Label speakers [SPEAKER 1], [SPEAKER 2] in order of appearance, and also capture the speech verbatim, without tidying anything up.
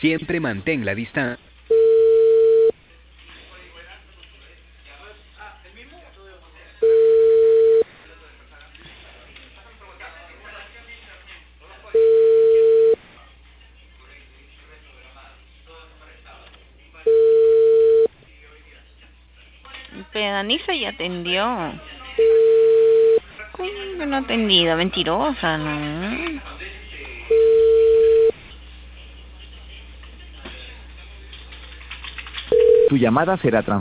[SPEAKER 1] Siempre mantén la distancia.
[SPEAKER 2] Pedaniza ya atendió. ¿Cómo que no ha atendido? Mentirosa, ¿no?
[SPEAKER 3] Tu llamada será transferida.